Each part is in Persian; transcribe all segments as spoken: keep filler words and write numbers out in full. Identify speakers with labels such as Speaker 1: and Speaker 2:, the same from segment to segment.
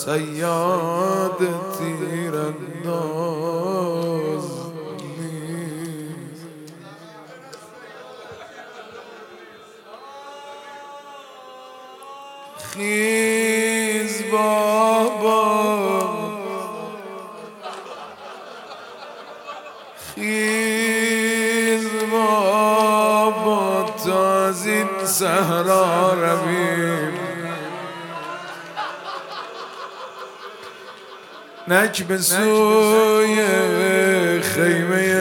Speaker 1: صیاد تیرانداز نیست. خیز بابا خیز بابا تا از این صحرا رویم، نک به سوی خیمه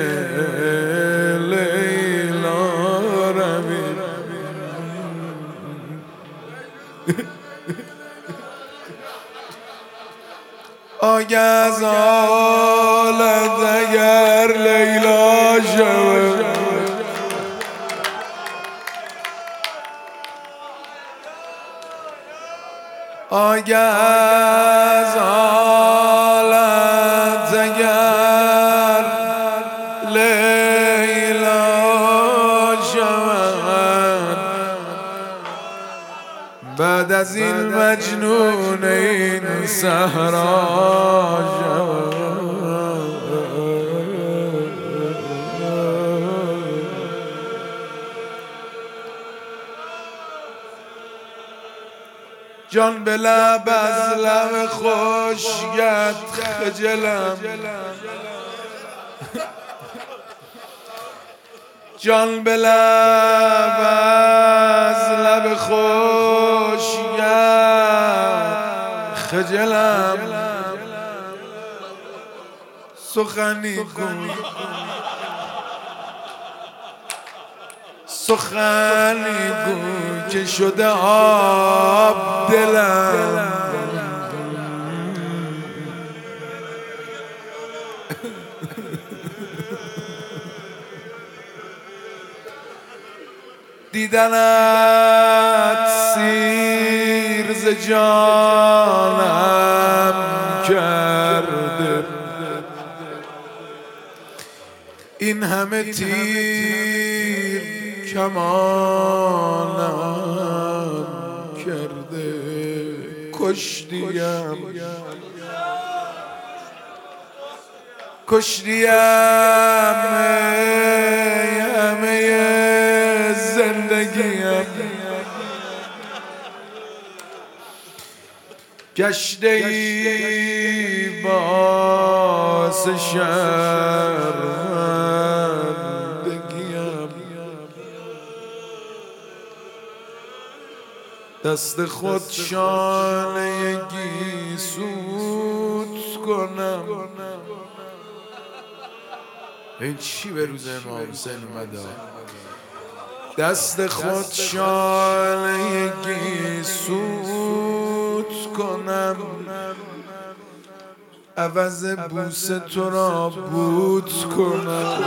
Speaker 1: لیلا رویم. آگه از حالت اگر لیلا شود، آگه از حالت اگر لیلا شود، بعد از این مجنون این صحرا شود. جان به لب از لب خوشگت خجلم، جان به لب از لب خوشگت خجلم. سخنی گوی سخنی گوی که شده آب دلم. دیدنت سیر ز جانم کرده، این همه تیر کمانم کرده. کشتیم کشتیم همه زندگیم، گشته ای باعث شرمندگیم. دست خود شانه گیسوت کنم. این چی به روز امام حسین اومده؟ دست خود شانه گیسوت کنم، عوض بوس تو را بوت کنم.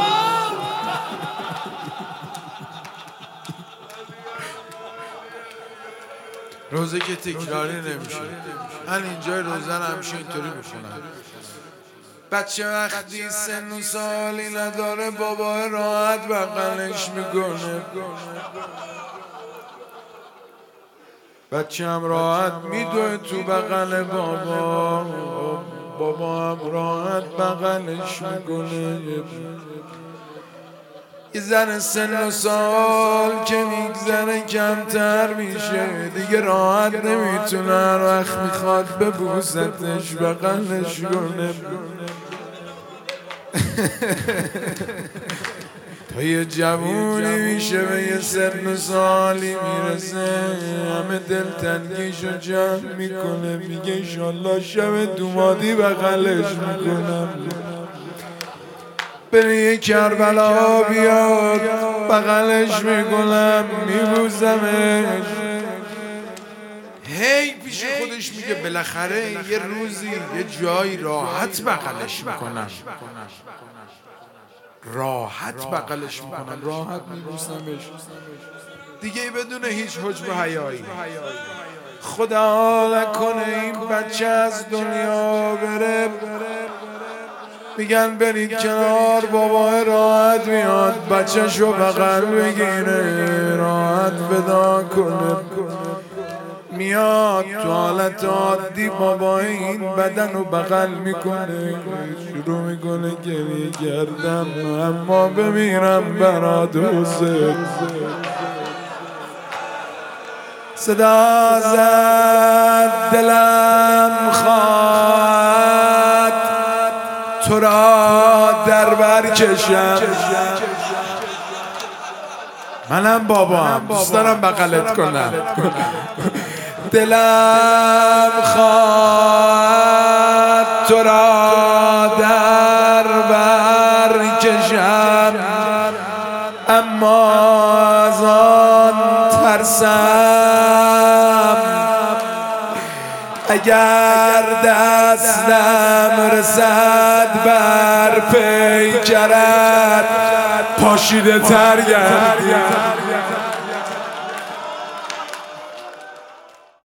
Speaker 1: روزه که تکراری نمیشه، من اینجای روزن همیشه اینطوری میکنم. بچه وقتی سن و سالی نداره بابا راحت بغلش میکنه، بچه هم راحت میدوه تو بغل بابا، بابا هم راحت بغلش میکنه. یه زن سن و سال که میگذره کمتر میشه دیگه، راحت نمیتونه، هر وقت میخواد ببوستش بغلش کنه. تا یه جوونی میشه به یه سن و سالی میرسه، همه دلتنگیشو جمع میکنه، میگه انشالله شب دومادی بغلش میکنم. بره یه کربلا بیاد بغلش میکنم، میبوزمش. هی پیش خودش میگه بالاخره یه روزی یه جایی راحت بغلش میکنم، راحت بغلش میکنم، راحت میبوسمش دیگه بدون هیچ حجب و حیایی. خدا نکنه این بچه از دنیا بره، میگن برید کنار، بابا راحت میاد بچه شو بغل بگیره، راحت ودا کنه. میاد تو حالت عادی بابا این بدن رو بغل میکنه، شروع میکنه گریه کردن، اما بمیرم برات حسین. صدا زد دلم خواهد تو را در بر کشم، منم بابا هم دوست دارم بغلت کنم. دلم خواهد تو را در بر کشم، اما از آن ترسم اگر دستم رسد بر پیکرت پاشیده تر گردیم.